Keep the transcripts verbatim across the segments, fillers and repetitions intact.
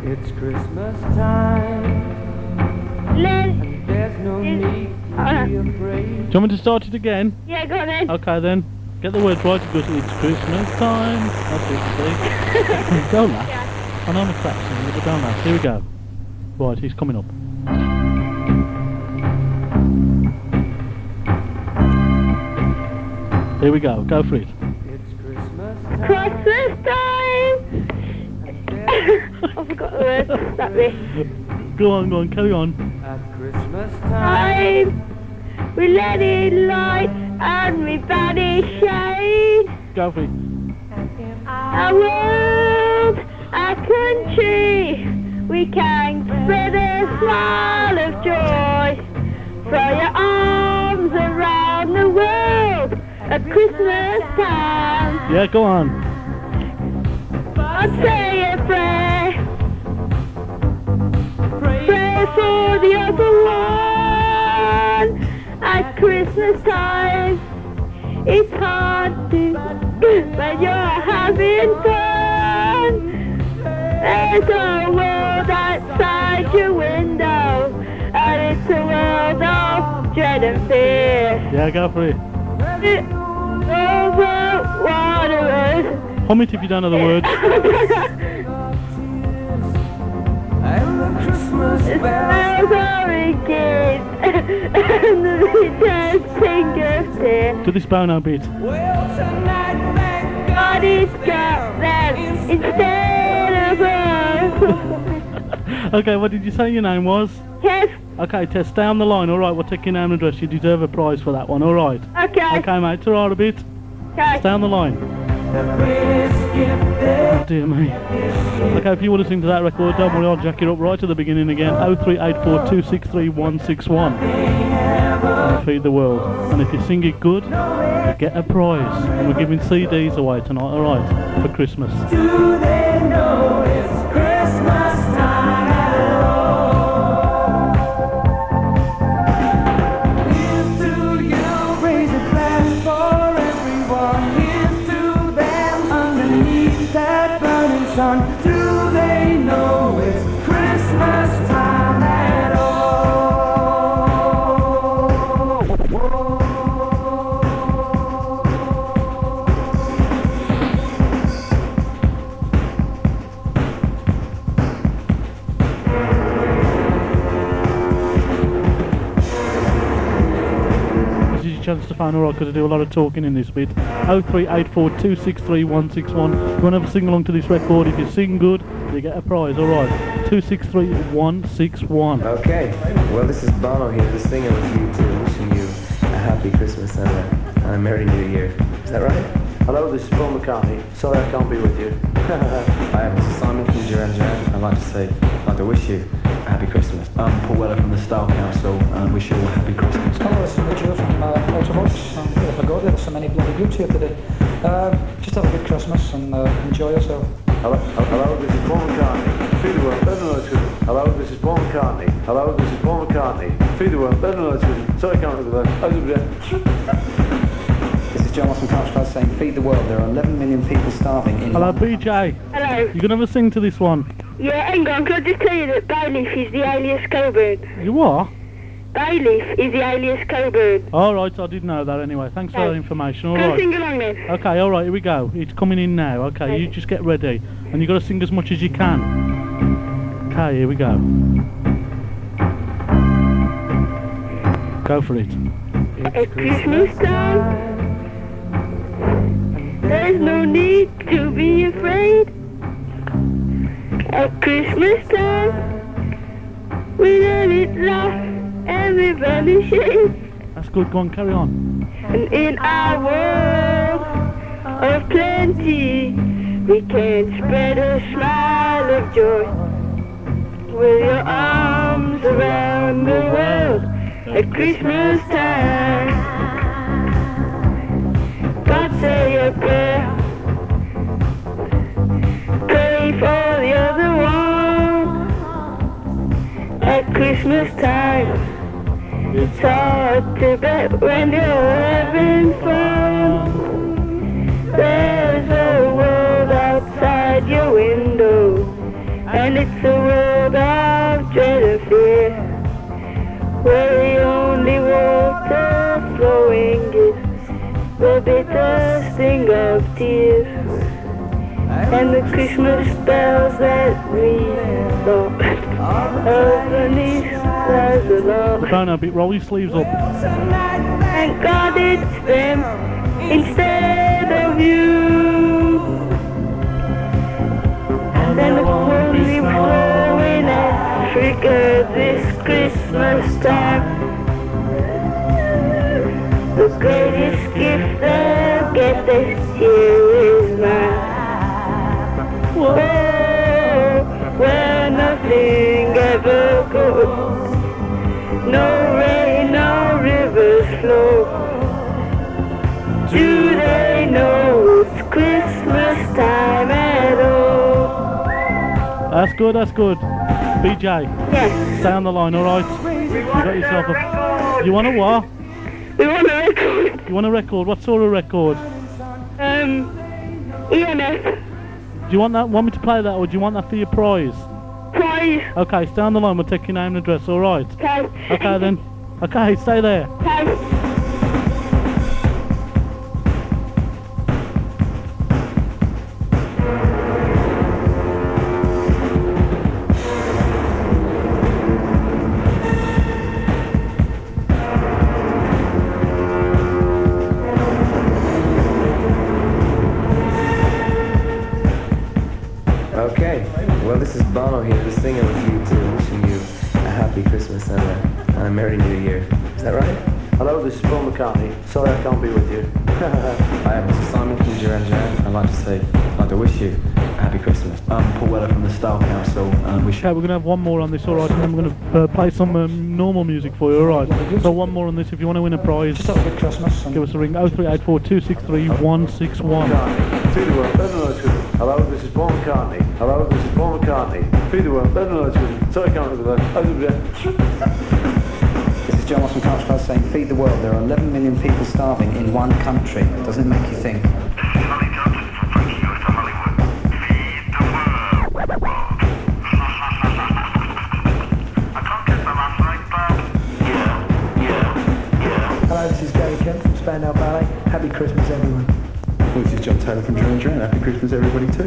It's Christmas time. Let And there's no need to be afraid. Do you want me to start it again? Yeah, go on then. Okay then. Get the words right. It goes, it's Christmas time. That's it, see? Don't laugh. Yeah. I know I'm a crap singer, but don't laugh. Here we go. Right, he's coming up. Here we go. Go for it. It's Christmas time. Christmas time! I forgot the words. That bit. Go on, go on, carry on. At Christmas time. Time! We let it light and we banish shade. Go for it. Our world, our country, we can spread a smile of joy. Throw your arms around the world at Christmas time. Yeah, go on. God say a prayer, pray for the other one. At Christmas time, it's hard to, when you're having fun. There's a world outside your window, and it's a world of dread and fear. Yeah, go for it. Over water. Hum it if you don't know the words. And the Christmas The bells. smells are ringing, and the return fingers tear. To this bono bit. Well, tonight, thank God. God has got them instead of us. Okay, what did you say your name was? Yes, Okay, Tess, stay on the line. Alright, we'll take your name and address. You deserve a prize for that one, alright? okay, Okay, mate, ta-ra a bit. okay. Stay on the line. Oh dear me. Okay, if you want to sing to that record, don't worry, I'll jack it up right to the beginning again. oh three eight four, two six three, one six one. Feed the world. And if you sing it good, you get a prize. And we're giving C Ds away tonight, alright, for Christmas. Do they know it's Christmas time at all? Here's to you, raise a glass for everyone. Here's to them underneath that burning sun. Do they know it's Christmas time at all? This is your chance to phone, alright, because I do a lot of talking in this bit. oh three eight four, two six three, one six one. If you want to have a sing along to this record, if you sing good, you get a prize, alright. two six three, one six one. Okay, well this is Bono here, the singer with you too, wishing you a happy Christmas and a, and a Merry New Year. Is that right? Hello, this is Paul McCartney. Sorry I can't be with you. Hi, this is Simon from Duran Duran. I'd like to say, I'd like to wish you a happy Christmas. I'm Paul Weller from the Style Council and wish you all a happy Christmas. Hello, this is Richard from uh, Autobox. I'm a bit of a god, there's so many bloody groups here today. Uh, just have a good Christmas and uh, enjoy yourself. Hello, hello, this is Paul McCartney. Feed the world, better know it's good. Hello, this is Paul McCartney. Hello, this is Paul McCartney. Feed the world, better know it's good. Sorry I can't remember that. This is John from Couchcloud saying, feed the world. There are eleven million people starving in Hello, London. B J. Hello. You gonna have a sing to this one? Yeah, hang on, can I just tell you that Bayleaf is the alias Coburn? You are? Bayleaf is the alias Coburn. Alright, I didn't know that anyway. Thanks for Oh. that information, Can I alright. sing along then? Okay, alright, here we go. It's coming in now. Okay, you just get ready. And you got to sing as much as you can. Okay, here we go. Go for it. At Christmas time, there's no need to be afraid. At Christmas time, we let it laugh and we vanish it. That's good, go on, carry on. And in our world of plenty, we can spread a smile of joy. With your arms around the world at Christmas time. God say a prayer, pray for the other one. At Christmas time, it's hard to bet when you're having fun. There's a world outside your window, And it's a world of dread and fear, where the only water flowing is the bitter sting of tears, and the Christmas bells that ring underneath there's a love. Soprano bit, roll your sleeves up. Thank God it's them instead of you. And then the only flow in Africa this Christmas time. The greatest gift they'll get this year is mine. Whoa, where nothing ever goes. No rain, no rivers flow. Do they know it's Christmas time at all? That's good, that's good. B J, Yes. stay on the line, alright? You got yourself a... You want a what? We want a record. You want a record? What sort of record? Um, E M F. Do you want that? Want me to play that, or do you want that for your prize? Prize. Okay, stay on the line, we'll take your name and address, alright? Okay. Okay then. Okay, stay there. Okay. Okay, well this is Bono here, the singer with you too, wishing you a happy Christmas and a, and a Merry New Year. Is that right? Hello, this is Paul McCartney. Sorry I can't be with you. Hi, I'm Mister Simon from Duran Duran. I'd like to say, I'd like to wish you a happy Christmas. I'm Paul Weller from the Style Council, and we should. Okay, we're going to have one more on this, alright, and then we're going to uh, play some um, normal music for you, alright? So one more on this, if you want to win a prize, Just have a good Christmas. And give us a ring, oh three eight four, two six three, one six one. McCartney. Feed the world, better know it's good. Hello, this is Paul McCartney. Hello, this is Paul McCartney. Feed the world, better know it's good. Sorry I can't remember that. This is John Moss from Carlsbad saying, feed the world. There are eleven million people starving in one country. Doesn't it make you think? Hello, this is Gary Kemp from Spandau Ballet. Happy Christmas, everyone. This is John Taylor from Duran Duran. Happy Christmas, everybody, too.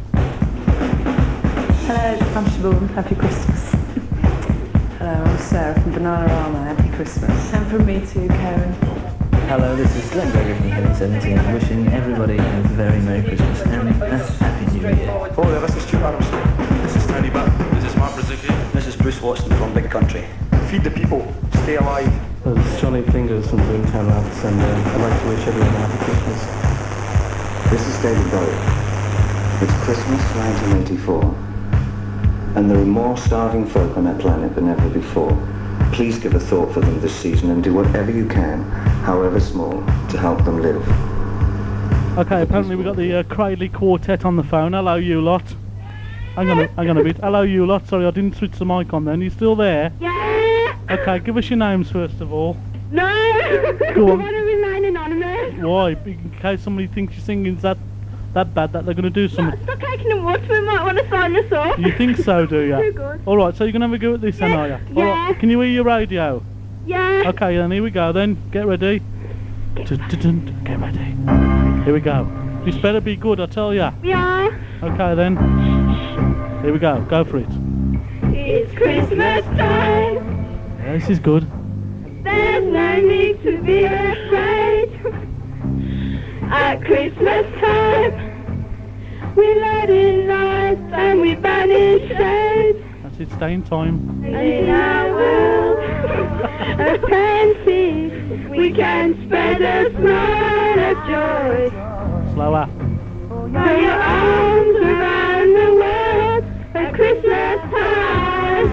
Hello, I'm Siobhan. Happy Christmas. Hello, I'm Sarah from Bananarama. Happy Christmas. And from me too, Karen. Hello, this is Glenn Gregory from Heaven seventeen, wishing everybody a very Merry Christmas and a Happy New Year. Oh, this is Stuart Adamson. This is Tony Butt. This is Mark Brzezicki. This is Bruce Watson from Big Country. Feed the people. Stay alive. Well, this is Johnny Fingers from Boomtown Rats, and uh, I'd like to wish everyone a happy Christmas. This is David Bowie. It's Christmas nineteen eighty-four, and there are more starving folk on our planet than ever before. Please give a thought for them this season and do whatever you can, however small, to help them live. Okay, apparently we've got the uh, Cradley Quartet on the phone. Hello, you lot. Hang on a, hang on a bit. Hello, you lot. Sorry, I didn't switch the mic on then. You still there? Yeah. Okay, give us your names first of all. No. Go on. I want to remain anonymous. Why? In case somebody thinks your singing's that that bad that they're going to do something. Stop taking the water. We might want to sign us off. You think so, do you? Too good. All right, so you're going to have a go at this, then, Yeah, are you? yeah. All right, can you hear your radio? Yeah. Okay, then here we go. Then get ready. Dun-dun-dun. Get ready. Here we go. This better be good, I tell ya. Yeah. Okay then. Here we go. Go for it. It's Christmas time. Yeah, this is good. There's no need to be afraid. At Christmas time, we light in lights and we banish shade. That's it. Stay in time. And in our world of plenty, we can spread a smile of joy. Slower. Throw your arms around the world at Christmas time.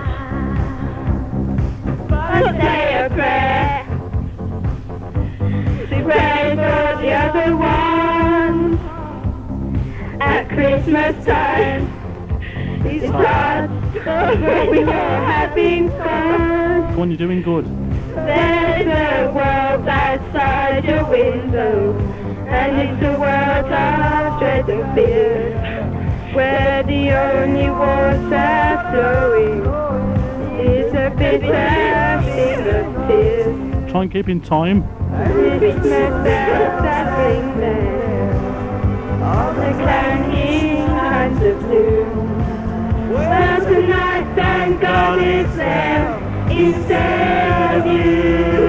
But say a prayer to pray for the other ones. At Christmas time, these hearts where we are having fun. Go on, you're doing good. There's a world outside your window, and it's a world of dread and fear. where the only water flowing is a bitter thing of tears. Try and keep in time. Christmas bells that ring there, all the clanging kinds of blue. Well, tonight, thank God it's there instead of you.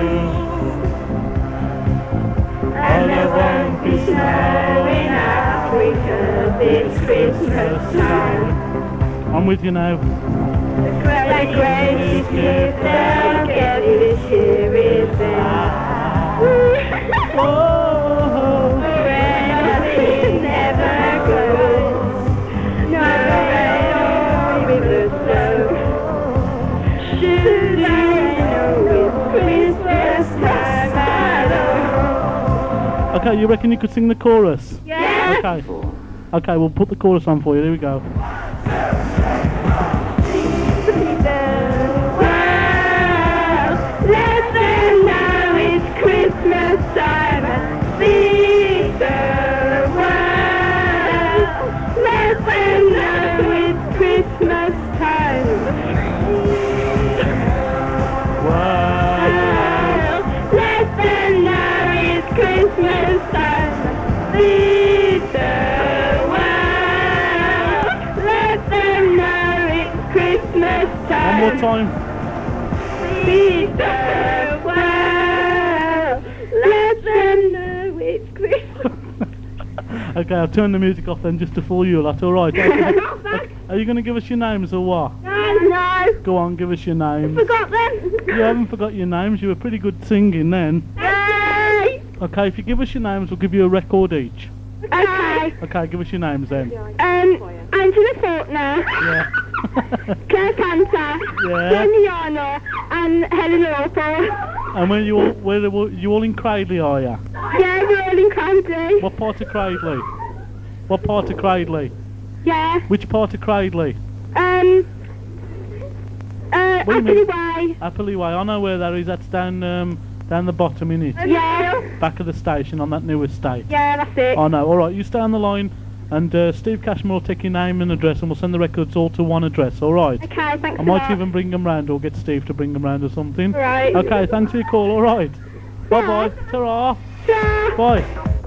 And there won't be snow in Africa this Christmas time. I'm with you now. The greatest gift they'll get this year is there. Where it never goes, no rain or river flow. Should I know it's Christmas time at all? Okay, you reckon you could sing the chorus? Yeah. Okay. Okay, we'll put the chorus on for you. Here we go. Let them know it's Christmas time and feed the world. Let them know it's Christmas time. Wow. Let them know it's Christmas time and feed the world. Let them know it's Christmas time. One more time. Feed the world. Let them know it's Christmas. Okay, I'll turn the music off then just to fool you. That's all right. Okay. Okay. Are you going to give us your names or what? No, no. Go on, give us your names. Forgot them. You haven't forgot your names. You were pretty good singing then. Hey. Okay, if you give us your names, we'll give you a record each. Okay. Okay, give us your names then. Um, Angela Faulkner. Yeah. Claire Cantor. Yeah. Jenny Arnold. And Helen Lawford. And when you all, where are you all in Cradley, are you? Yeah, we're all in Cradley. What part of Cradley? What part of Cradley? Yeah. Which part of Cradley? Um, uh, What do you Appley mean? Way. Appley Way. I know where that is. That's down um, down the bottom, innit? Yeah. Back of the station on that new estate. Yeah, that's it. I know. All right, you stay on the line, and uh, Steve Cashmore will take your name and address, and we'll send the records all to one address. All right. Okay, thanks I for might that. even bring them round, or get Steve to bring them round or something. Right. Okay. Thanks for your call. All right. Bye bye. Ta-ra. Bye.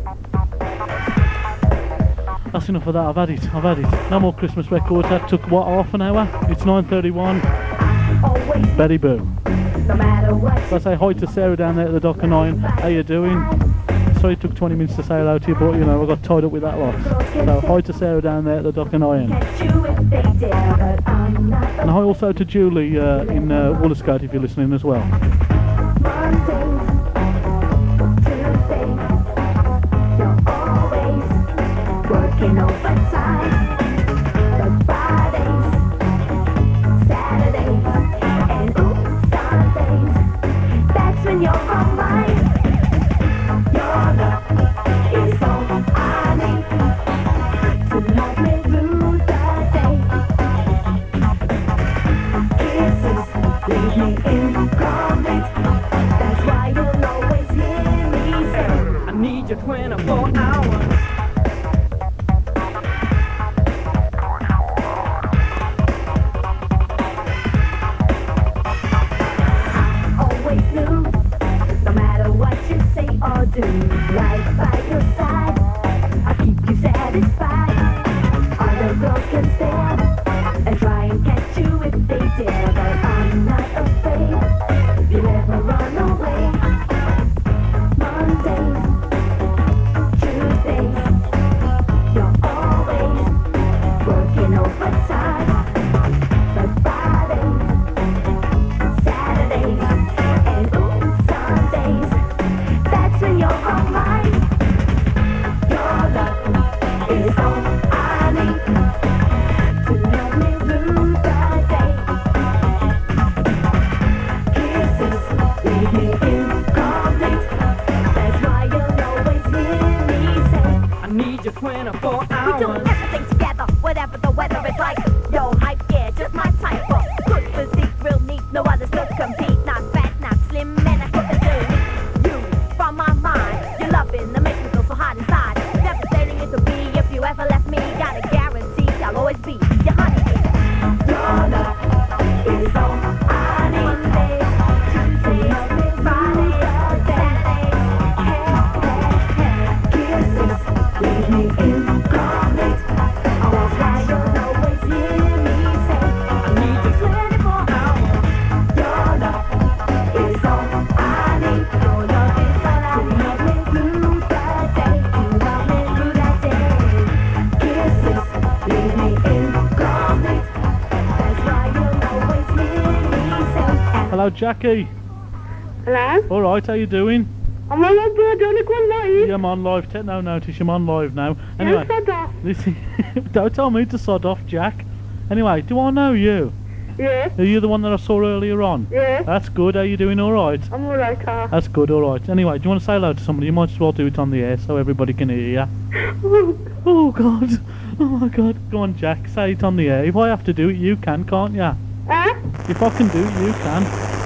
That's enough of that. I've had it. I've had it. No more Christmas records. That took what, half an hour? It's nine thirty-one. Betty Boo. So I say hi to Sarah down there at the Dock of Nine. How you doing? Sorry it took twenty minutes to say hello to you, but you know I got tied up with that lot. So hi to Sarah down there at the Dock of Nine. And hi also to Julie uh, in uh, Walliscote if you're listening as well. Working overtime, but Fridays, Saturdays, and ooh, Sundays, that's when you're on mine. Your love is all I need to help me through the day. Kisses leave me incomplete, that's why you'll always hear me say, I need you twenty-four hours. Do right by your side, I'll keep you satisfied. Other girls can stare and try and catch you if they dare, but I'm not afraid. You'll never run away. Mondays, Tuesdays, you're always working overtime, but Fridays, Saturdays, and ooh, Sundays, that's when you're on mine. Your love is all Hello, Jackie. Hello? Alright, how you doing? I'm on my bird on a good live. Yeah, I'm on live. Take no notice, I'm on live now. Anyway, Don't sod off. listen, don't tell me to sod off, Jack. Anyway, do I know you? Yeah. Are you the one that I saw earlier on? Yeah. That's good. Are you doing alright? I'm alright, ah. That's good, alright. Anyway, do you want to say hello to somebody? You might as well do it on the air so everybody can hear you. Oh, God. Oh, my God. Go on, Jack. Say it on the air. If I have to do it, you can, can't you? Huh? If I can do it, you can.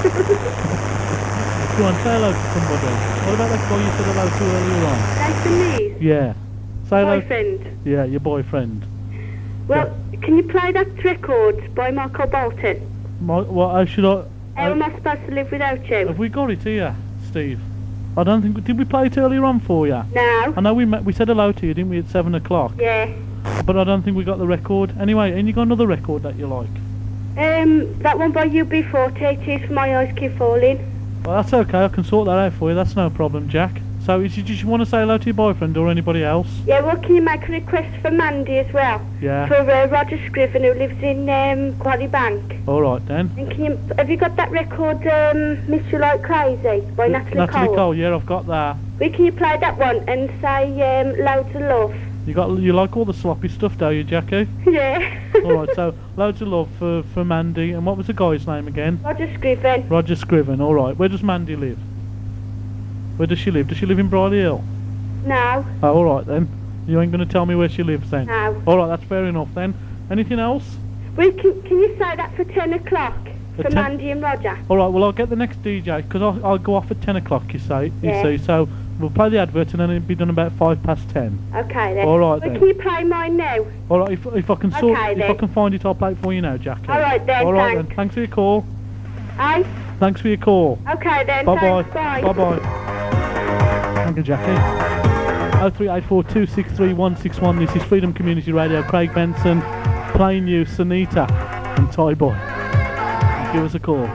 Go on, say hello to somebody. What about that guy you said hello to earlier on? Nice to meet. Yeah. Say hello. Boyfriend. Yeah, your boyfriend. Well, can you play that record by Michael Bolton? My, what, how should I... How am I supposed to live without you? Have we got it here, Steve? I don't think... Did we play it earlier on for you? No. I know we met, we said hello to you, didn't we, at seven o'clock? Yeah. But I don't think we got the record. Anyway, and you got another record that you like? Um, that one by U B forty, Tears from My Eyes Keep Falling. Well, that's okay. I can sort that out for you. That's no problem, Jack. So, did you just want to say hello to your boyfriend or anybody else? Yeah, well, can you make a request for Mandy as well? Yeah. For uh, Roger Scriven, who lives in um, Quarry Bank. All right, then. And can you, have you got that record, um, Miss You Like Crazy, by Natalie, Natalie Cole? Cole, yeah, I've got that. Well, can you play that one and say um, Loads of Love? You got, you like all the sloppy stuff, don't you, Jackie? Yeah. All right, so loads of love for for Mandy. And what was the guy's name again? Roger Scriven. Roger Scriven. All right. Where does Mandy live? Where does she live? Does she live in Briley Hill? No. Oh, all right then. You ain't going to tell me where she lives then? No. All right, that's fair enough then. Anything else? Well, can, can you say that for ten o'clock? For At ten? Mandy and Roger? All right, well, I'll get the next D J, because I'll, I'll go off at ten o'clock, you say. You Yeah. see, so we'll play the advert and then it'll be done about five past ten. Okay then. All right well, then. can you play mine now? All right, if, if I can sort, Okay, if then. I can find it, I'll play it for you now, Jackie. All right then, All right thanks. then. Thanks for your call. Aye? Thanks for your call. Okay then, Bye bye. thanks, bye. Bye bye. Thank you, Jackie. oh three eight four two six three one six one. This is Freedom Community Radio. Craig Benson playing you Sunita and Toy Boy. Give us a call.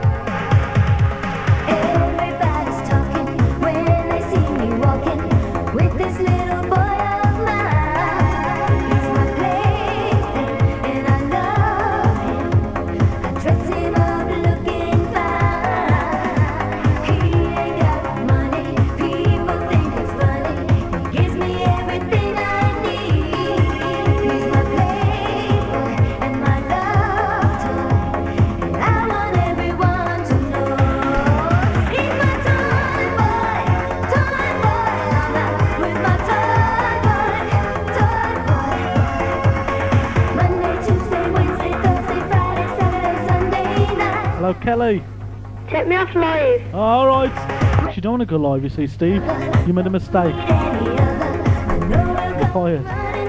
Everybody's talking when they see me walking with this little boy of mine. He's my plaything and I love him. I dress him up looking fine. He ain't got money, people think it's funny. He gives me everything I need. He's my playboy and my love toy, and I want everyone to know. He's my toy boy, toy boy. I'm out with my toy boy, toy boy. Monday, Tuesday, Wednesday, Thursday, Friday, Saturday, Sunday night. Hello, Kelly. Take me off live. All right. You don't want to go live, you see, Steve. You made a mistake. You're fired.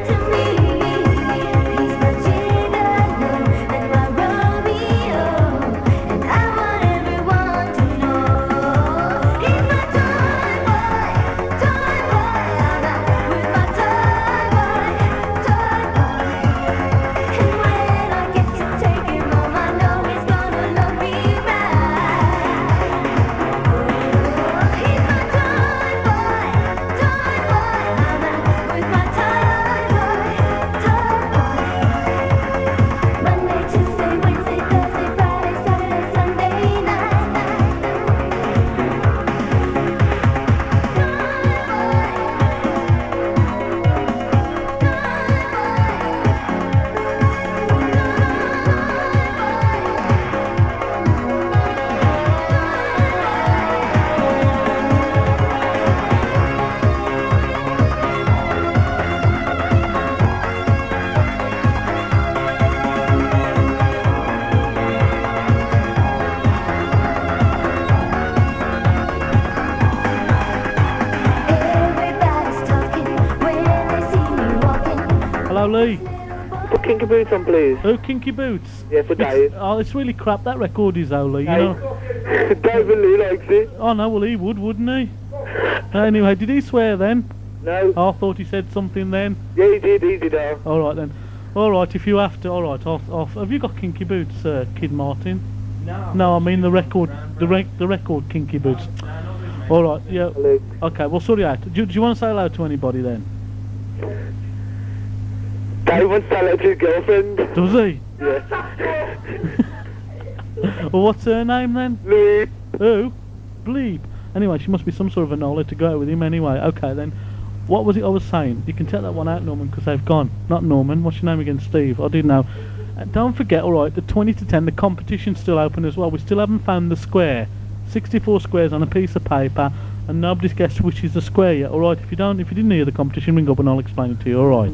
Hello, Lee. Put Kinky Boots on, please. Oh, Kinky Boots? Yeah, for Dave. It's, oh, it's really crap, that record is, though, Lee. You Dave. know. Dave and Lee likes it. Oh, no, well, he would, wouldn't he? Anyway, did he swear then? No. Oh, I thought he said something then. Yeah, he did, he did. Uh. All right, then. All right, if you have to, all right, off, off. Have you got Kinky Boots, uh, Kid Martin? No. No, I mean the record, the rec the record Kinky Boots. All right, yeah. Okay, well, sort it out. Do, do you want to say hello to anybody then? Dave wants to hello to his girlfriend. Does he? Yeah. Well, what's her name then? Bleep. Who? Bleep. Anyway, she must be some sort of a Nola to go out with him anyway. Okay then. What was it I was saying? You can take that one out, Norman, because they've gone. Not Norman. What's your name again? Steve. I didn't know. Uh, don't forget, alright, the twenty to ten, the competition's still open as well. We still haven't found the square. sixty-four squares on a piece of paper, and nobody's guessed which is the square yet. Alright, if you don't, if you didn't hear the competition, ring up and I'll explain it to you. Alright.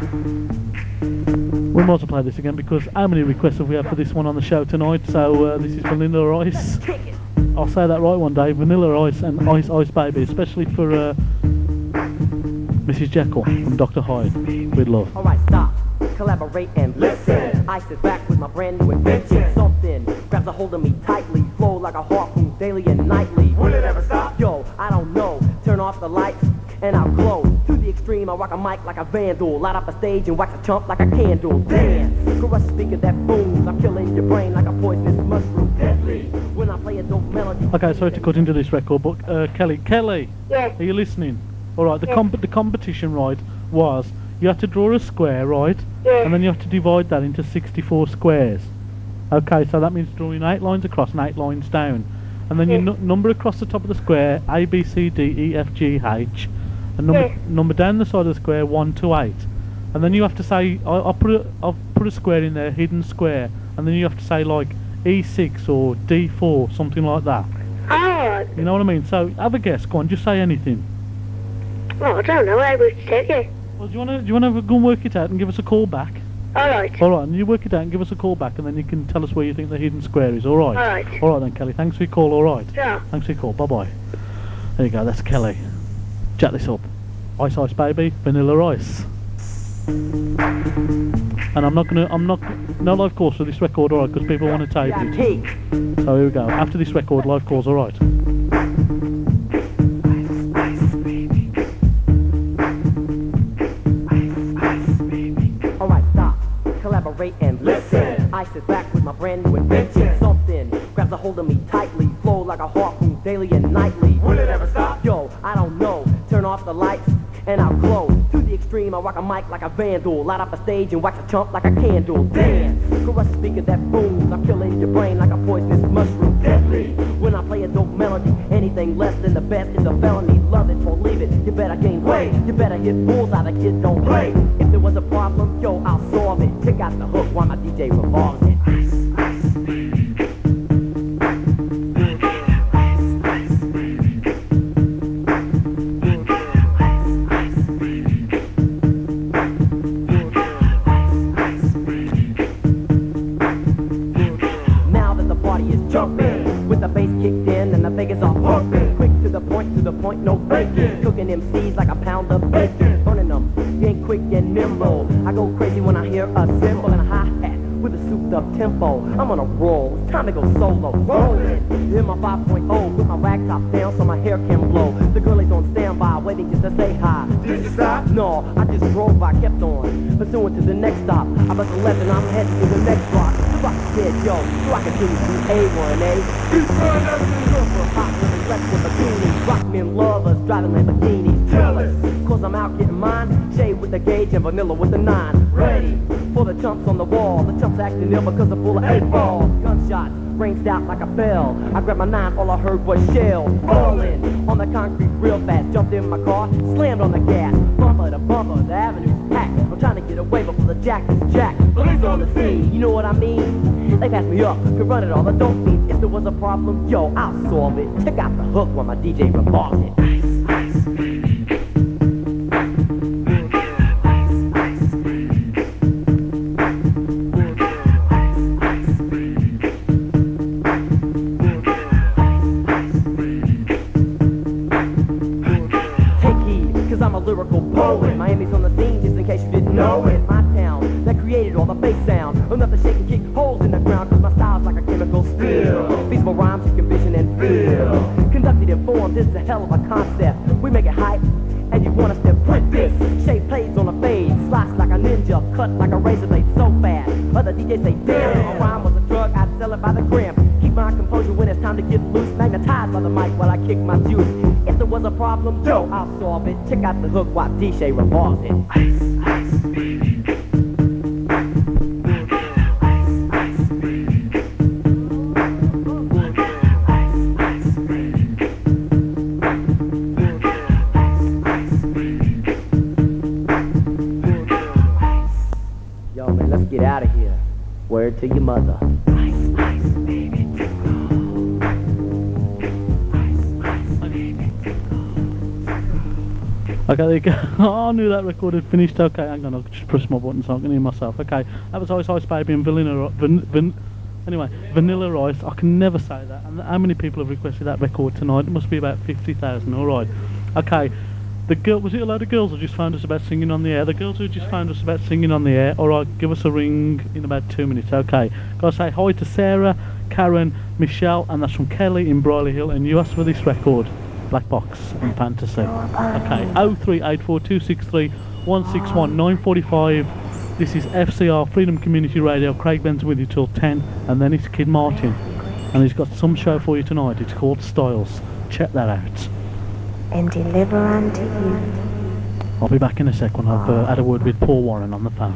We might as well play this again because how many requests have we had for this one on the show tonight? So uh, this is Vanilla Ice. I'll say that right one day. Vanilla Ice and Ice Ice Baby, especially for uh, Missus Jekyll from Doctor Hyde. With love. Alright, stop, collaborate and listen. I sit back with my brand new invention. Something grabs a hold of me tightly, flow like a harpoon daily and nightly. Will it ever stop? Yo, I don't know. Turn off the lights and I'll glow. To the extreme, I rock a mic like a vandal. Light up a stage and wax a chump like a candle. Dance, crush a speaker that booms. I'm killing your brain like a poisonous mushroom. Deadly, when I play a dope melody. Okay, sorry to cut into this record, but uh, Kelly, Kelly, Yes. are you listening? All right, the Yes. comp the competition, right, was you had to draw a square, right, Yes. and then you have to divide that into sixty-four squares. Okay, so that means drawing eight lines across and eight lines down, and then you Yes. nu number across the top of the square A, B, C, D, E, F, G, H, and number Yes. number down the side of the square one to eight, and then you have to say I, I'll put a, I'll put a square in there, hidden square, and then you have to say like E six or D four, something like that. Oh, You know what I mean? So have a guess. Go on, just say anything. well, I don't know. I would tell you. Well, do you want to do you want to go and work it out and give us a call back? All right. All right, and you work it out and give us a call back, and then you can tell us where you think the hidden square is. All right. All right. All right then, Kelly. Thanks for your call. All right. Yeah. Thanks for your call. Bye bye. There you go. That's Kelly. Jack this up. Ice Ice Baby, Vanilla Ice. And I'm not gonna. I'm not. No live calls for this record, all right? Because people want to tape it. So here we go. After this record, live calls, all right. Alright, stop, collaborate and listen. I sit back with my brand new invention. Something grabs a hold of me tightly, flow like a harpoon daily and nightly. Will it ever stop? Yo, I don't know. Turn off the lights and I'll glow. To the extreme, I rock a mic like a vandal. Light up a stage and wax a chump like a candle. Dance, crush a speaker that booms. I'm killing your brain like a poisonous mushroom. Deadly, when I play a dope melody, anything less than the best is a felony. Love it or leave it, you better gain weight. You better hit bullseye, the kid don't play. If there was a problem, yo, I'll solve it. Check out the hook while my D J revolves it. Ice, ice, baby. Jumping, with the bass kicked in and the Vegas are pumping. Quick to the point, to the point, no faking. Cooking M Cs like a pound of bacon. Burning them, getting quick and nimble. I go crazy when I hear a cymbal and a hi-hat with a souped up tempo. I'm on a roll, it's time to go solo. Rolling in my five point oh, with my rag top down so my hair can blow. The girl is on standby, waiting just to say hi. Did you stop? No, I just drove by, kept on, pursuing to the next stop. I bust a left and I'm heading to the next block. Rock kid, yo, so I continue to A one, eh? Hot women dressed with bikinis, rock men lovers driving Lamborghinis. Jealous, cause I'm out getting mine. Shade with the gauge and vanilla with the nine. Ready for the chumps on the wall. The chumps acting ill because I'm full of eight balls. Gunshots ranged out like a bell. I grabbed my nine, all I heard was shells falling on the concrete real fast. Jumped in my car, slammed on the gas. Bumper to bumper, the avenue's packed. I'm trying to get away before the jack is jacked. Police on the scene, you know what I mean? They pass me up, could run it all, I don't mean. If there was a problem, yo, I'll solve it. Check out the hook while my D J revolves it. Ice, ice, baby. I'm a lyrical poet. Miami's on the scene, just in case you didn't know it. My town that created all the bass sound. Enough to shake and kick holes in the ground, cause my style's like a chemical steel. Feasible rhymes you can vision and feel. Conducted in form, this is a hell of a concept. We make it hype, and you want us to print this. Shape plays on a fade, slice like a ninja, cut like a razor blade so fast. Other D Js say, damn, a rhyme was a drug, I'd sell it by the gram. Keep my composure when it's time to get loose. Magnetized by the mic while I kick my juice. If there was a problem, yo, I'll solve it. Check out the hook while D J revolves it. Ice, ice, baby. word to your mother. Okay, there you go. Oh, I knew that record had finished. Okay, hang on, I'll just press my button so I can hear myself. Okay, that was Ice Ice Baby and Vanilla van, van, Anyway, Vanilla Ice. I can never say that. And how many people have requested that record tonight? It must be about fifty thousand, alright. Okay, the girl, was it a load of girls who just found us about singing on the air? The girls who just found us about singing on the air, alright, give us a ring in about two minutes, okay. Gotta say hi to Sarah, Karen, Michelle, and that's from Kelly in Briley Hill, and you asked for this record. Black Box and Fantasy. Okay, oh three eight four two six three one six one nine forty-five. This is F C R Freedom Community Radio. Craig Benson with you till ten, and then it's Kid Martin, and he's got some show for you tonight. It's called Styles. Check that out. And deliver unto you. I'll be back in a sec when I've uh, had a word with Paul Warren on the phone.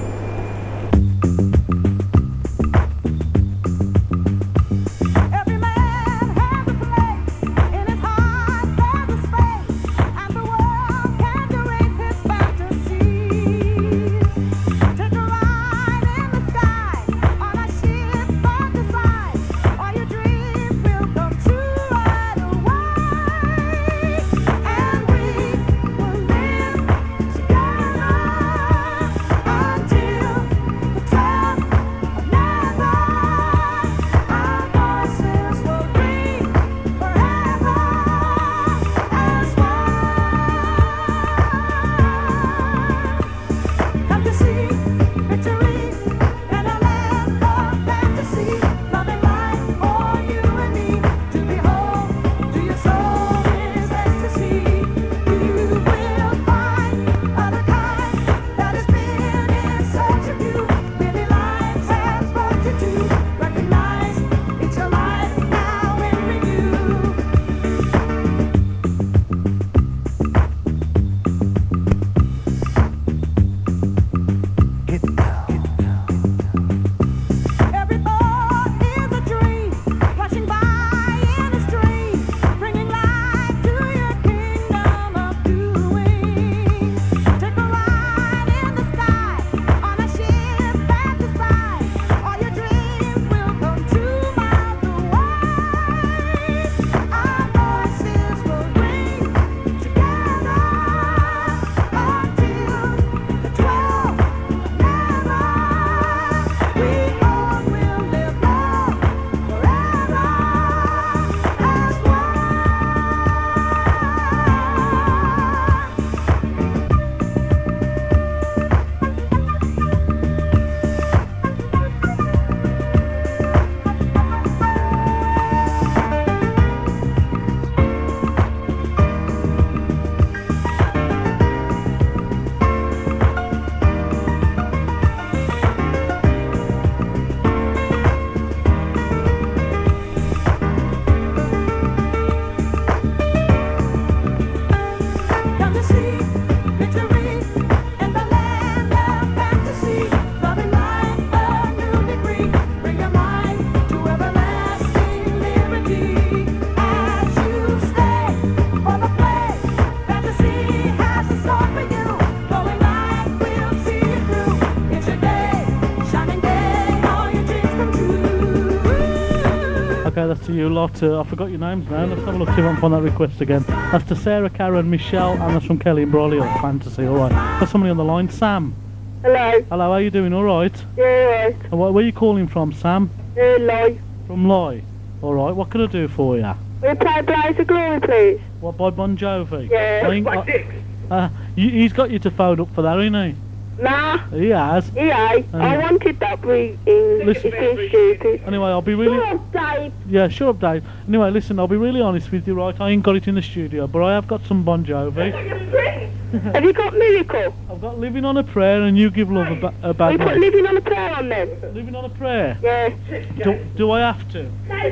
Okay, that's to you lot. Uh, I forgot your names now. Let's have a look, see if I can find that request again. That's to Sarah, Karen, Michelle, and that's from Kelly and Brawley on Fantasy. Alright. Got somebody on the line. Sam. Hello. Hello, how you doing? Alright? Yeah, alright. Uh, where, where are you calling from, Sam? Uh, Loy. From Loy. Alright, what can I do for you? Will you play Blaze of Glory, please? What, by Bon Jovi? Yeah. I, What, Dick? uh, you, he's got you to phone up for that, hasn't he? Nah. He has. Yeah, I Um, wanted that re- in Listen- it's too stupid. Anyway, I'll be really... Shut up, Dave. Yeah, shut up, Dave. Anyway, listen, I'll be really honest with you, right? I ain't got it in the studio, but I have got some Bon Jovi. Have you got Miracle? I've got Living on a Prayer and You Give Love a, ba a Bad We put Name. Living on a Prayer on them. Living on a Prayer? Yeah. Do, do I have to?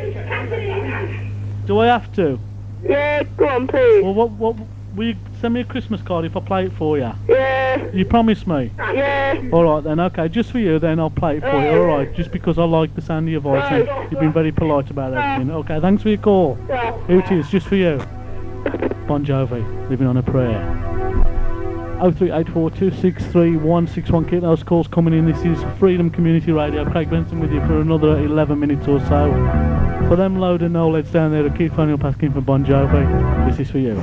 Do I have to? Yeah, go on, please. Well, what, what, will you send me a Christmas card if I play it for you? Yeah. You promise me? Yeah. Alright then, okay, just for you then, I'll play it for you, alright? Just because I like the sound of your voice and you've been very polite about everything. Okay, thanks for your call. Yeah. Here it is, just for you. Bon Jovi, Living on a Prayer. oh three eight four two six three one six one. Keep those calls coming in. This is Freedom Community Radio. Craig Benson with you for another eleven minutes or so. For them load of no-leads down there to keep phoning up asking for Bon Jovi, this is for you.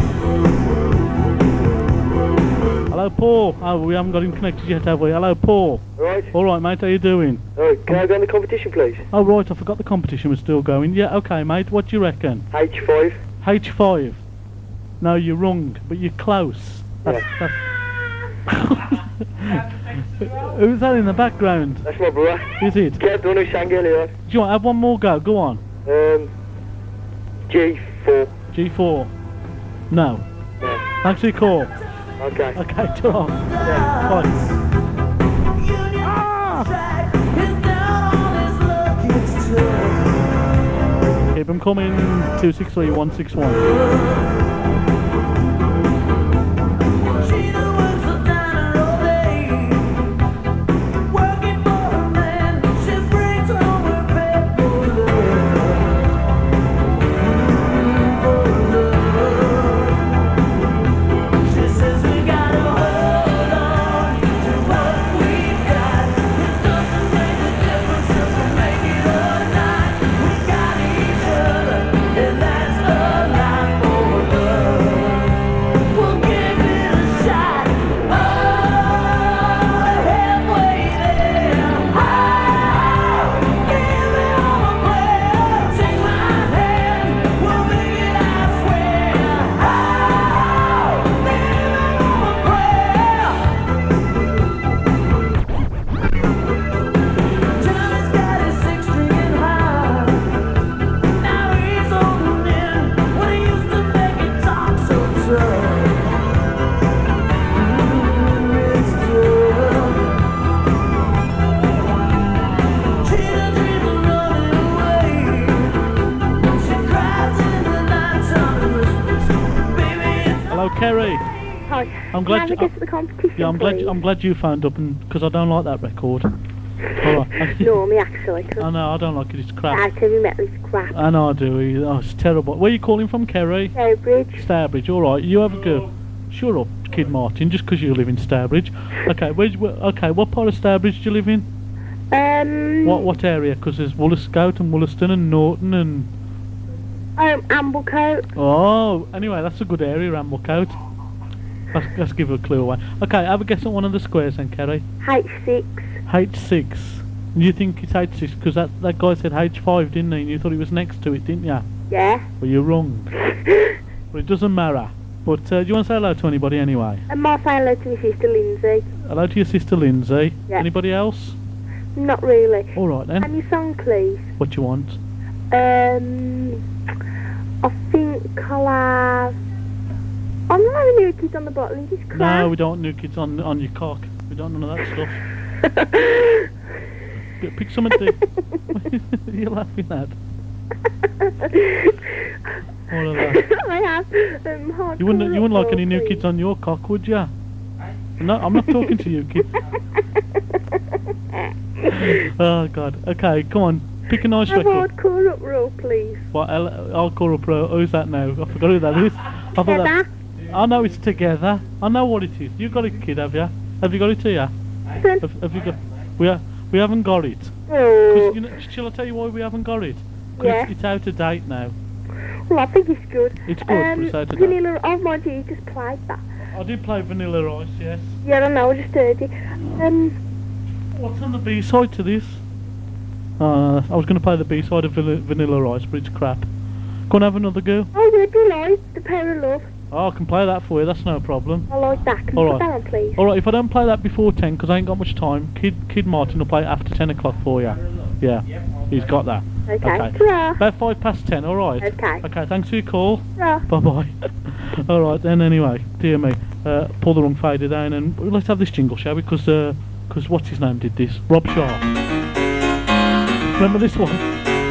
Hello, Paul. Oh, we haven't got him connected yet, have we? Hello, Paul. Right. All right, mate. How you doing? Right. Can I go on the competition, please? Oh, right. I forgot the competition was still going. Yeah, okay, mate. What do you reckon? H five. H five. No, you're wrong, but you're close. That's, Yeah. that's Who's that in the background? That's my brother. Is it? Kev, the one who sang earlier. Do you want to have one more go? Go on. Um, G four. G four. No. Yeah. Thanks for your call. Okay. Okay, ta-ra. Yeah. Bye. Keep them coming. two six three one six one. Kerry. Hi. I'm glad Can I you, get to the competition, yeah, I'm glad please? you, I'm glad you phoned up, and because I don't like that record. All right. No, me actually. I know, I don't like it. It's crap. Out heavy metal is crap. I know I do. Oh, it's terrible. Where are you calling from, Kerry? Stourbridge. Stourbridge. All right. You have a go. Shut up, Kid Martin. Just because you live in Stourbridge. Okay. Where's where, okay? What part of Stourbridge do you live in? Um. What what area? Because there's Wollascout and Wollaston and Norton and. Um, Amblecote. Oh, anyway, that's a good area, Amblecote. Let's, let's give her a clue away. Okay, have a guess at one of the squares then, Kerry. H six. H six. And you think it's H six because that, that guy said H five, didn't he? And you thought he was next to it, didn't you? Yeah. Well, you're wrong. But it doesn't matter. But uh, do you want to say hello to anybody anyway? And my say hello to my sister Lindsay. Hello to your sister Lindsay. Yeah. Anybody else? Not really. All right then. And your song, please. What do you want? Um, I think I'll have... I'm not having new kids on the bottle, it's crap. No, we don't want new kids on on your cock. We don't want none of that stuff. G- Pick something to... You're laughing at. All of that. I have um, hardcore You wouldn't, you wouldn't like any new please. kids on your cock, would you? No, I'm not talking to you, kids. Oh, God. Okay, come on. Pick a nice Have record. hardcore uproar, please. What, L- Hardcore or Pro? Who's that now? I forgot who that is. I thought that... Together. I know it's Together. I know what it is. You got a kid, have you? Have you got it here? Then- Have, have you got... We, ha- we haven't got it. Oh. 'Cause you know, shall I tell you why we haven't got it? 'Cause Yeah. it's, it's out of date now. Well, I think it's good. It's good, um, but it's out of date. Vanilla, oh, mind you, you just played that. I did play Vanilla Ice, yes. Yeah, I know, I just heard it. Um, What's on the B-side to this? Uh, I was going to play the B-side of Vanilla, Vanilla Ice, but it's crap. Go and have another go. oh, would you like The Pair of Love? Oh, I can play that for you, that's no problem. I like that. Can you All put right. that on, please? Alright, if I don't play that before ten, because I ain't got much time, Kid Kid Martin will play it after ten o'clock for you. Yeah, he's got that. Okay. Ta-ra. About five past ten, alright? Okay. Okay, thanks for your call. Ta-ra. Bye-bye. Alright then, anyway, dear me, uh, pull the wrong fader down and let's have this jingle, shall we? Because, uh, cause what's his name did this? Rob Sharp. Remember this one?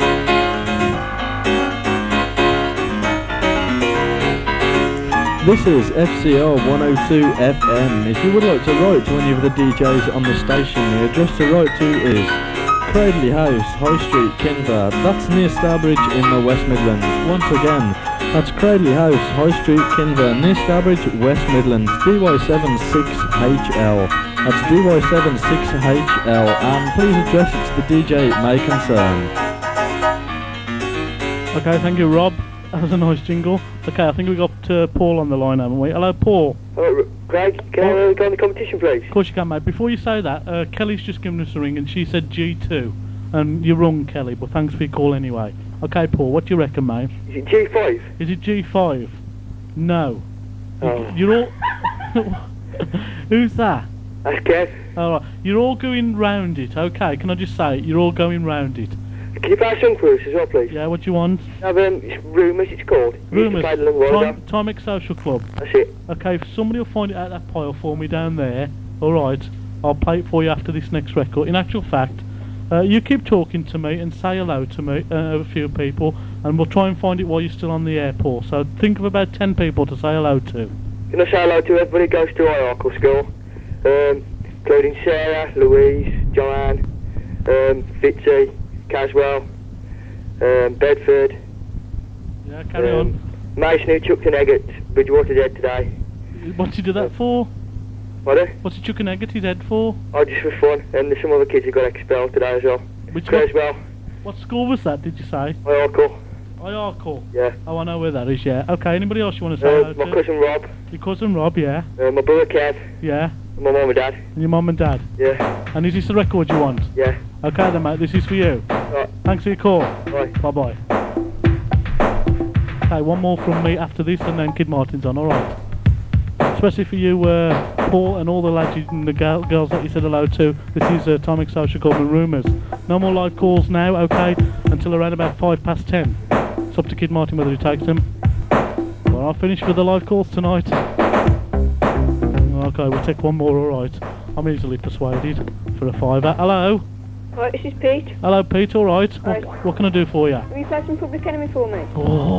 This is F C R one oh two F M. If you would like to write to any of the D Js on the station, the address to write to is Cradley House, High Street, Kinver. That's near Stourbridge in the West Midlands. Once again, That's Cradley House, High Street, Kinver, Near Starbridge, West Midlands, D Y seven six H L. That's D Y seven six H L, and please address it to the D J it may concern. Okay, thank you, Rob. That was a nice jingle. Okay, I think we got uh, Paul on the line, haven't we? Hello, Paul. Hello, Craig. Can I uh, go in the competition, please? Of course you can, mate. Before you say that, uh, Kelly's just given us a ring and she said G two. And you're wrong, Kelly, but thanks for your call anyway. Okay, Paul, what do you reckon, mate? Is it G five? Is it G five? No. Oh. You're all... Who's that? That's Kev. Alright, you're all going round it, okay? Can I just say it? You're all going round it. Can you play a song for us as well, please? Yeah, what do you want? Have, um, it's Rumours, it's called. We used to Rumours. play it a little while ago. Time, Timex Social Club. That's it. Okay, if somebody will find it out that pile for me down there, alright, I'll play it for you after this next record. In actual fact, uh, you keep talking to me and say hello to me, uh, a few people, and we'll try and find it while you're still on the airport. So think of about ten people to say hello to. Can I say hello to everybody who goes to Hierarchical School? Um, including Sarah, Louise, Joanne, um, Fitzy, Caswell, um, Bedford. Yeah, carry um, on. Mason who chucked an egg at Bridgewater's head today. What's he do that for? What? What's he chuck an egg at his head for? Oh, just for fun. And there's some other kids who got expelled today as well. Which Caswell. What school was that, did you say? Hierarchical. Hierarchical? Yeah. Oh, I know where that is, yeah. Okay, anybody else you want to say Uh, hello my to? cousin Rob. Your cousin Rob, yeah. Uh, my brother Kev. Yeah. And my mum and dad. And your mum and dad? Yeah. And is this the record you want? Yeah. Okay then, mate, this is for you. Right. Thanks for your call. Bye. Bye-bye. Okay, one more from me after this and then Kid Martin's on, alright? Especially for you, uh, Paul, and all the lads you, and the gal, girls that you said hello to. This is uh, Timex Social Club and Rumours. No more live calls now, okay, until around about five past ten. It's up to Kid Martin whether he takes them. Well, I'll finish with the live calls tonight. Okay, we'll take one more, alright. I'm easily persuaded for a fiver. Hello? Right, this is Pete. Hello, Pete, alright. What, Right. what can I do for you? Will you play some Public Enemy for me?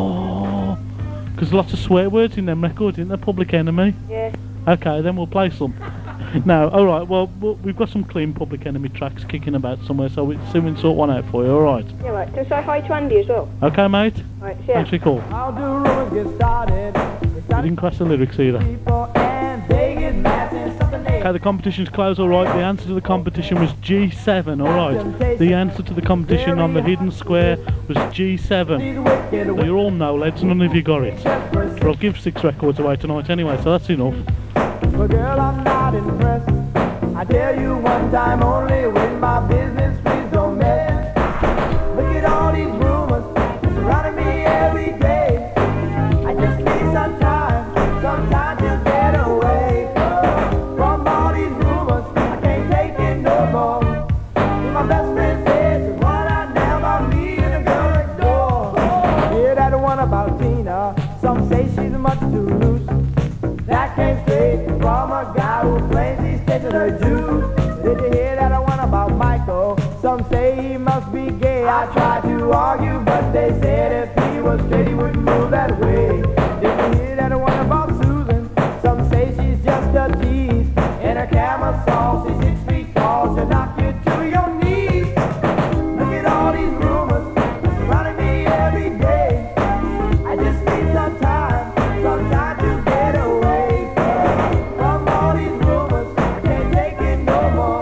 Oh, because lots of swear words in them records, isn't there? Public Enemy. Yeah. Okay, then we'll play some. No, alright, well, well, we've got some clean Public Enemy tracks kicking about somewhere, so we'll soon sort one out for you, alright? Yeah, right. Can I say hi to Andy as well? Okay, mate? Right, see ya. Thanks for your call. How do rumors get started? You didn't crash the lyrics either. And they get mad and something they Okay, the competition's closed, alright. The answer to the competition was G seven, alright. The answer to the competition on the hidden square was G seven. So you're all no-leads, none of you got it. But I'll give six records away tonight anyway, so that's enough. But girl, I'm not impressed. I tell you one time only, when my business, please don't mess. Look at all these rumors surrounding me every day. I just need some time, some time to get away from all these rumors. I can't take it no more. And my best friend says, what I never meet a girl next door. Hear that one about Tina? Some say she's much too loose. That came straight from a guy who claims he's tasting her juice. Did you hear that one about Michael? Some say he must be gay. I tried to argue, but they said if he was straight, he wouldn't move that way. Did you hear that one about Susan? Some say she's just a tease. In her camera saw, she's six feet tall. She'll knock you to your knees. Look at all these rumors surrounding me every day. I just need some time, some time to get away from all these rumors. I can't take it no more.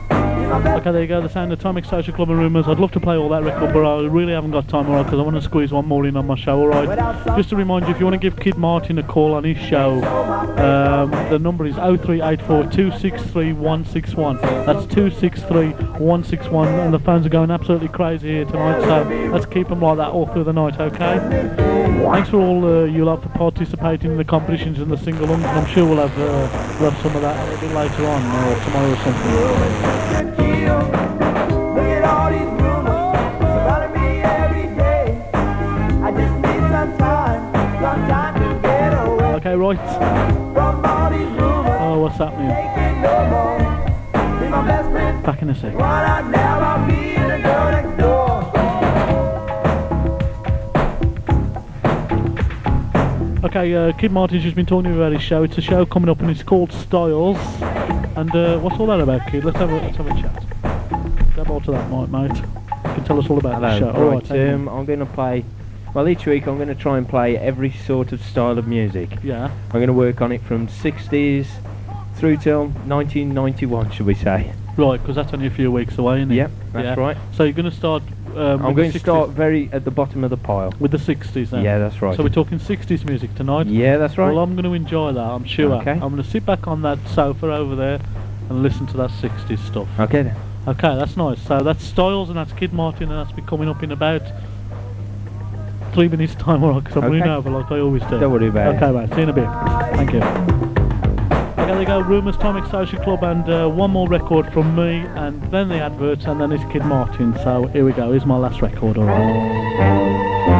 Okay, there you go, the sound of Atomic Social Club and Rumours. I'd love to play all that record, but I really haven't got time, alright, because I want to squeeze one more in on my show, alright? Just to remind you, if you want to give Kid Martin a call on his show, um, the number is oh three eight four, two six three, one six one. That's two six three, one six one, and the phones are going absolutely crazy here tonight, so let's keep them like that all through the night, okay? Thanks for all uh, you lot for participating in the competitions and the sing-alongs, and I'm sure we'll have, uh, we'll have some of that a little bit later on, or tomorrow or something. Look at all these rumors surrounding me every day. I just need some time, some time to get away Okay, right. from all these rumors. Oh, what's happening? Taking no more. Be my best friend. Back in a sec. What I never be the girl next door. Okay, uh, Kid Martin's just been talking to me about his show. It's a show coming up and it's called Styles. And uh, what's all that about, Kid? Let's have a, let's have a chat. Grab hold to that mic, mate. You can tell us all about Hello. the show. All All right, right, um, I'm going to play Well, each week I'm going to try and play every sort of style of music. Yeah. I'm going to work on it from sixties through till nineteen ninety-one, should we say. Right, because that's only a few weeks away, isn't it? Yep, that's yeah. right. So you're going to start... Um, I'm going to start very at the bottom of the pile. With the sixties then? Yeah, that's right. So we're talking sixties music tonight? Yeah, that's right. Well, I'm going to enjoy that, I'm sure. Okay. I'm going to sit back on that sofa over there and listen to that sixties stuff. Okay then. Okay, that's nice. So that's Styles and that's Kid Martin, and that's be coming up in about three minutes time, alright, because I'm Okay. running over like I always do. Don't worry about okay, it. mate, see you in a bit. Thank you. Okay, there you go, Rumours, Tomic Social Club, and uh, one more record from me, and then the adverts, and then it's Kid Martin. So here we go, here's my last record, alright.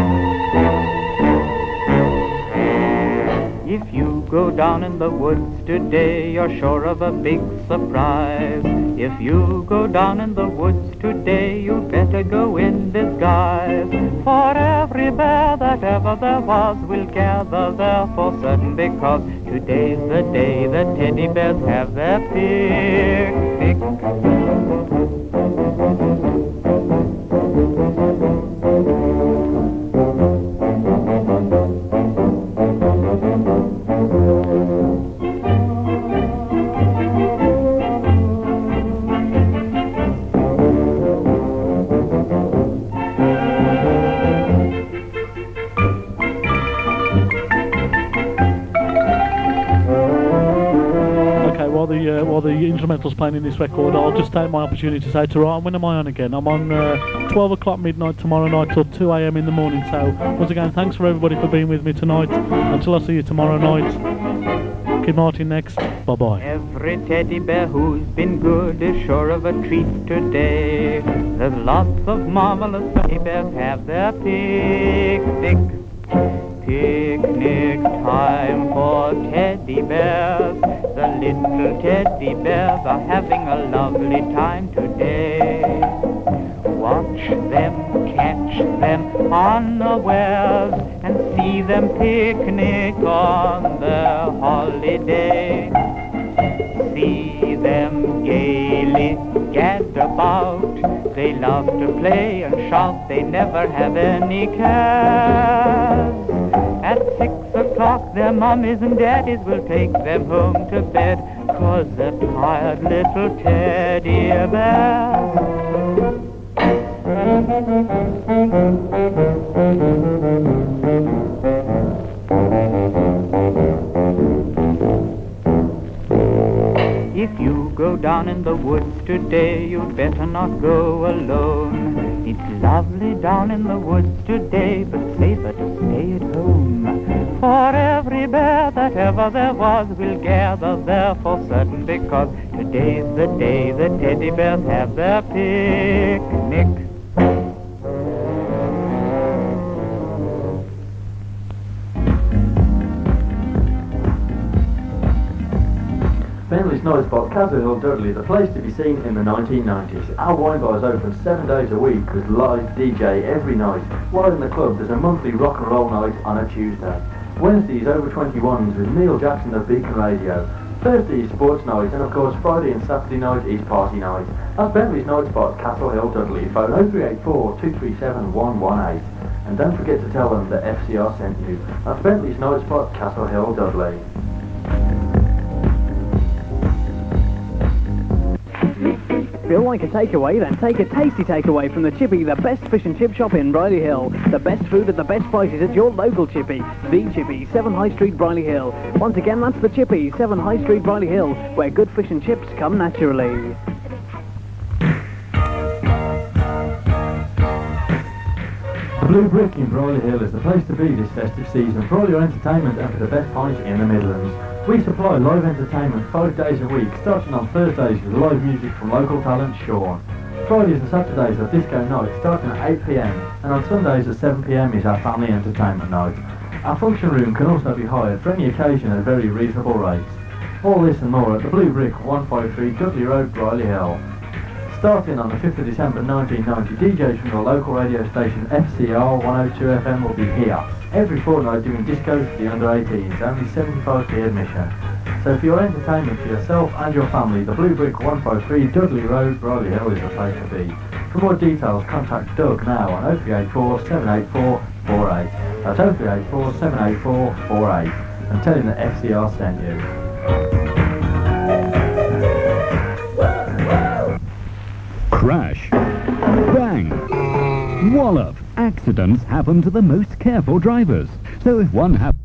If you go down in the woods today, you're sure of a big surprise. If you go down in the woods today, you better go in disguise. For every bear that ever there was will gather there for certain, because today's the day the teddy bears have their picnic. While the uh, while the instrumental's playing in this record, I'll just take my opportunity to say to Ryan, when am I on again? I'm on uh, twelve o'clock midnight tomorrow night till two a m in the morning. So once again, thanks for everybody for being with me tonight. Until I see you tomorrow night. Kid Martin next. Bye bye. Every teddy bear who's been good is sure of a treat today. There's lots of marvelous teddy bears have their picnic. Picnic time for teddy bears. The little teddy bears are having a lovely time today. Watch them, catch them unawares, and see them picnic on their holiday. See them gaily gad about. They love to play and shout, they never have any cares. At six o'clock their mummies and daddies will take them home to bed, 'cause they're tired little teddy bears. If you go down in the woods today, you'd better not go alone. It's lovely down in the woods today, but safer to stay at home. For every bear that ever there was will gather there for certain, because today's the day the teddy bears have their picnic. Bentley's Night Spot, Castle Hill, Dudley, the place to be seen in the nineteen nineties. Our wine bar is open seven days a week with live D J every night. While in the club, there's a monthly rock and roll night on a Tuesday. Wednesdays over twenty-ones with Neil Jackson of Beacon Radio. Thursday is sports night, and of course Friday and Saturday night is party night. That's Bentley's Night Spot, Castle Hill, Dudley. Phone oh three eight four, two three seven, one one eight. And don't forget to tell them that F C R sent you. That's Bentley's Night Spot, Castle Hill, Dudley. Feel like a takeaway? Then take a tasty takeaway from the Chippy, the best fish and chip shop in Briley Hill. The best food at the best prices at your local Chippy. The Chippy, seven High Street, Briley Hill. Once again, that's the Chippy, seven High Street, Briley Hill, where good fish and chips come naturally. The Blue Brick in Briley Hill is the place to be this festive season for all your entertainment and for the best pints in the Midlands. We supply live entertainment five days a week, starting on Thursdays with live music from local talent Sean. Fridays and Saturdays are disco night, starting at eight p m, and on Sundays at seven p m is our family entertainment night. Our function room can also be hired for any occasion at very reasonable rates. All this and more at the Blue Brick, one five three Dudley Road, Briley Hill. Starting on the fifth of December nineteen ninety, D Js from the local radio station F C R one oh two F M will be here every fortnight doing discos for the under eighteens, only seventy-five p admission. So for your entertainment for yourself and your family, the Blue Brick, one five three Dudley Road, Briley Hill is the place to be. For more details, contact Doug now on oh three eight four, seven eight four, four eight. That's oh three eight four, seven eight four, four eight. And tell him that F C R sent you. Crash. Bang. Wallop. Accidents happen to the most careful drivers. So if one happens...